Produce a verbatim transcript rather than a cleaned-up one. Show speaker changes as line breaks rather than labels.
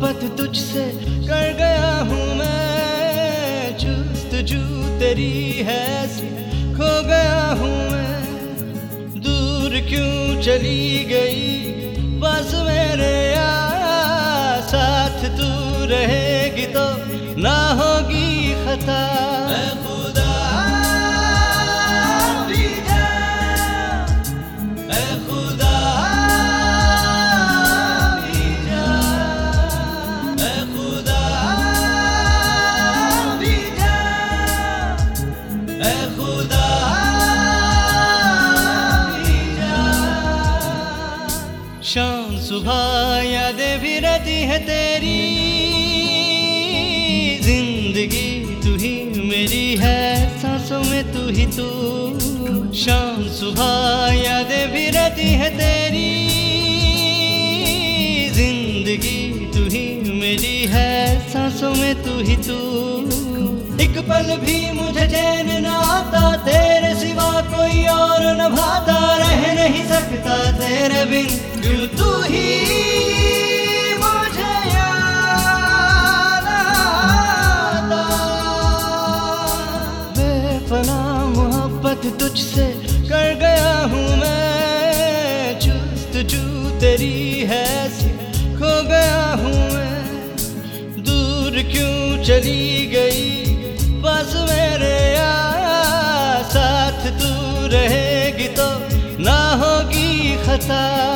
मोहब्बत तुझसे कर गया हूँ मैं, जुस्तजू तेरी है सी खो गया हूँ मैं। दूर क्यों चली गई बस मेरे यार, साथ तू रहेगी तो ना होगी खता। शाम सुबह यादें भी रहती है तेरी, जिंदगी तू ही मेरी है, सांसों में तू ही तू। शाम सुबह यादें भी रहती है तेरी, जिंदगी तू ही मेरी है, सांसों में तू ही तू। एक पल भी मुझे चैन न आता, तेरे सिवा कोई और न भाता, रह नहीं सकता तेरे बिन, क्यों तू ही मुझे याद आता। बेपना मोहब्बत तुझसे कर गया हूँ मैं, जुस्तजू तेरी है सी खो गया हूँ मैं। दूर क्यों चली गई बस मेरे यार, साथ तू रहेगी तो ना होगी खता।